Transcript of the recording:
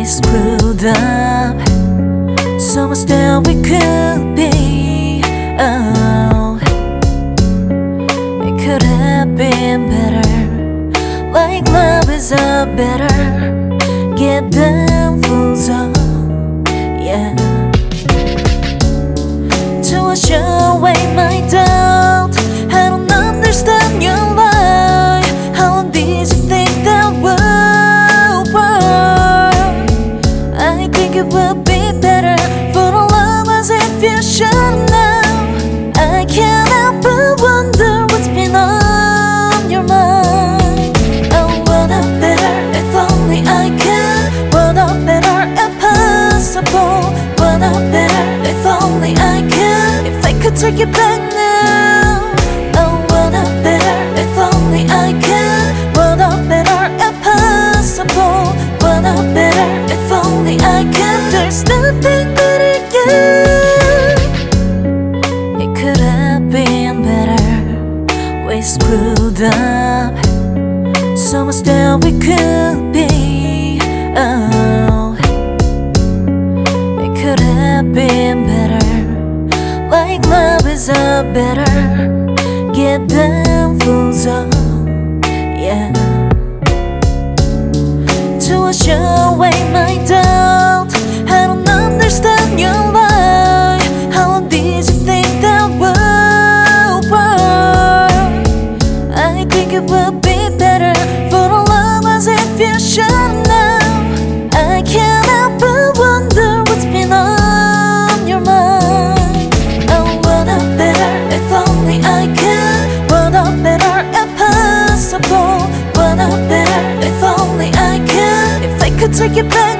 screwed up so much that we could be. Oh, it could have been better. Like love is a better. Get them fools up, yeah. To wash away my doubt, I don't understand your lie. How long did you think that would work? I think it would be better for the love as if you should know. I can't help but wonder what's been on your mind. I wanna better if only I could. Wanna better if possible. Wanna better if only I could. If I could take it back now. I wanna better if only I could. Wanna better if possible. Wanna better if only I could. There's nothing that I could. It could have been better. We screwed up so much that we could be. Oh, it could have been better. Like love is a better. Get them fools up, yeah. To wash away my doubt, I don't understand your lie. How long did you think that would work? I think it would be better for the love as if you should know. I can't help but wonder what's been on your mind. I wanna better if only I could. Wanna better if possible. Wanna better if only I could. If I could take it back